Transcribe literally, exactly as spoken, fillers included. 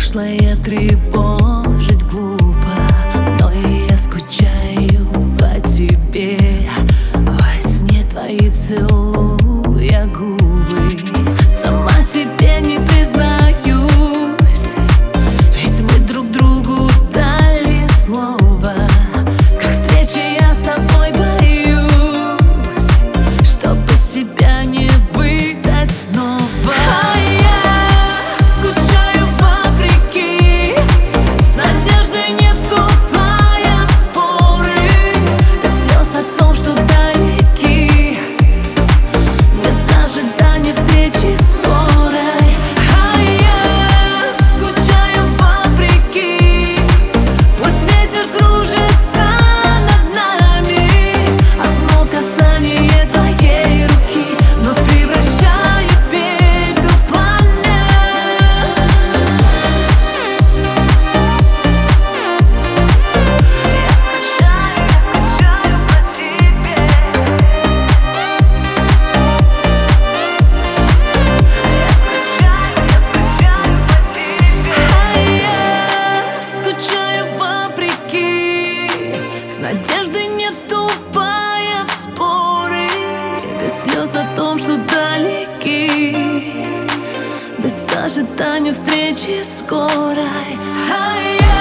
прошлое тревожить глупо, но и я скучаю по тебе. Во сне твои целуя губы, сама себе не признаюсь, ведь мы друг другу дали слово. Как встречи я с тобой боюсь, чтобы себя не выдать снова. А я скучаю вопреки, с надеждой не вступая в споры, без слез о том, что далеки, без ожидания встречи скорой. А я скучаю вопреки, пусть ветер кружится над нами, одно касание твоей руки вновь превращает пепел в пламя. Надежды не вступая в споры, без слез о том, что далеки, без ожидания встречи скорой. А я